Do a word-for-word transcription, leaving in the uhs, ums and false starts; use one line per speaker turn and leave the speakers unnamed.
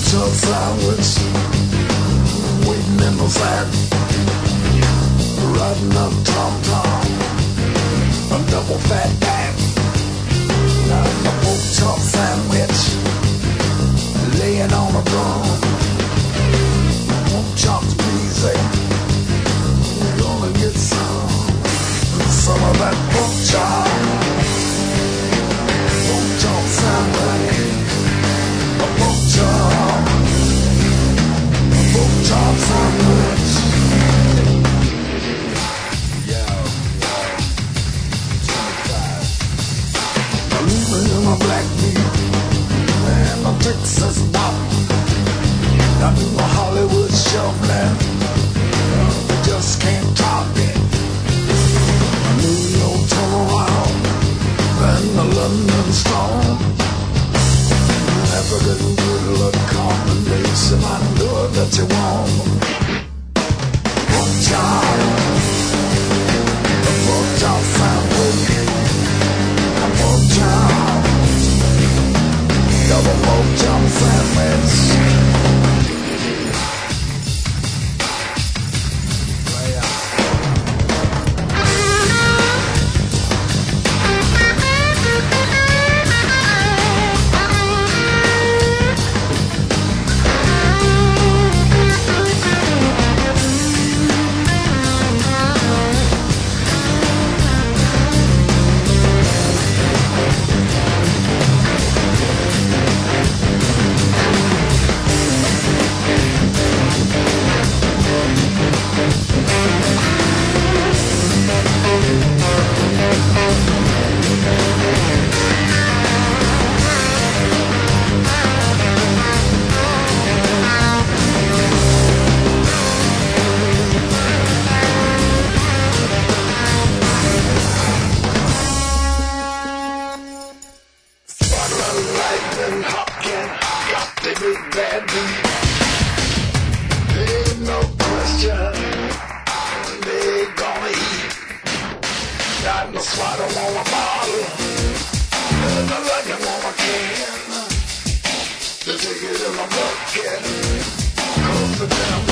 chop sandwich, waiting in the sack, riding a tom-tom, a double fat back, and a pork chop sandwich, laying on a drum. Pork chops greasy, gonna get some, some of that pork chop, pork chop sandwich. A pork chop, a pork chop sandwich. Yo, yo, twenty-five. I'm leaving in my black meat and my Texas pop. I'm in my Hollywood shuffling, uh, just can't top it. A New York turnaround and the London storm. African good luck combination, I know that you want. Pork chop, a pork chop sandwich, a pork chop, double pork chop sandwich. Ain't no question, they gonna eat. Got no swatter on a bottle, and I like it on a can. They take it in a bucket, cause the damn